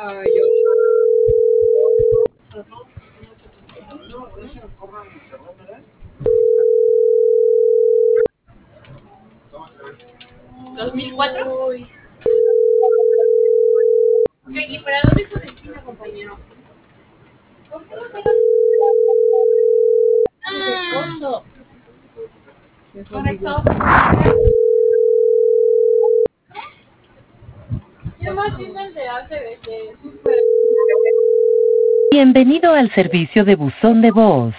¿2004? Uy. Ok, ¿y para dónde fue destino, compañero? ¿Por qué no te Oso. Correcto. Yo más siendo el de ACBC. Bienvenido al servicio de buzón de voz.